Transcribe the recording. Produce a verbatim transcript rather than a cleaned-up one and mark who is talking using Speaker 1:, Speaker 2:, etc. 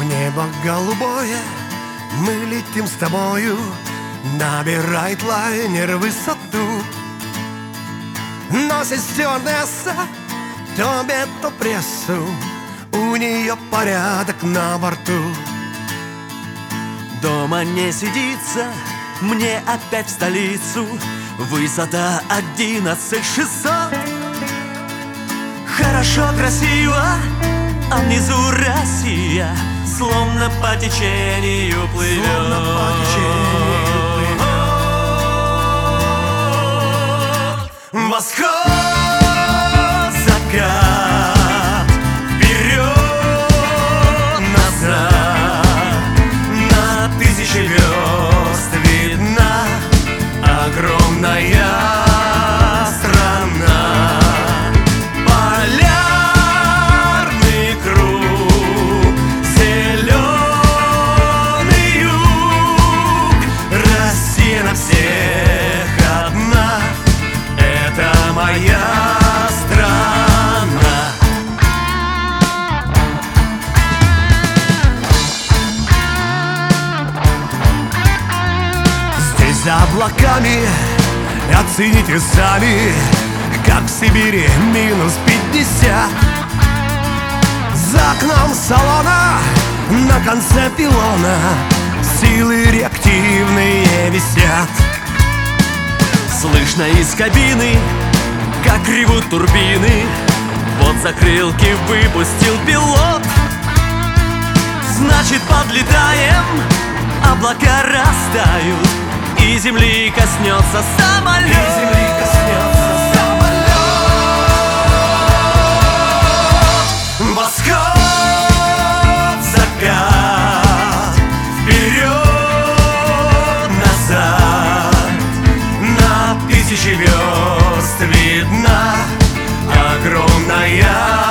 Speaker 1: Небо голубое, мы летим с тобою, набирает лайнер высоту. Носит стюардесса то обед, то прессу, у нее порядок на борту.
Speaker 2: Дома не сидится, мне опять в столицу. Высота одиннадцать шестьсот. Хорошо, красиво, а внизу Россия словно по течению плывет.
Speaker 1: Словно по течению плывет.
Speaker 2: Восход, закат, вперед, назад. На тысячи звезд видна огромная страна. Полярный круг, зеленый юг. Россия на всех одна, это моя страна.
Speaker 1: Здесь за облаками оцените сами, как в Сибири минус пятьдесят. За окном салона на конце пилона силы реактивные висят.
Speaker 2: Слышно из кабины, как ревут турбины. Вот закрылки выпустил пилот. Значит, подлетаем, облака растают, и земли коснется самолет.
Speaker 1: И земли коснется самолет.
Speaker 2: Восход, закат, вперед, назад. На тысячи звезд видна огромная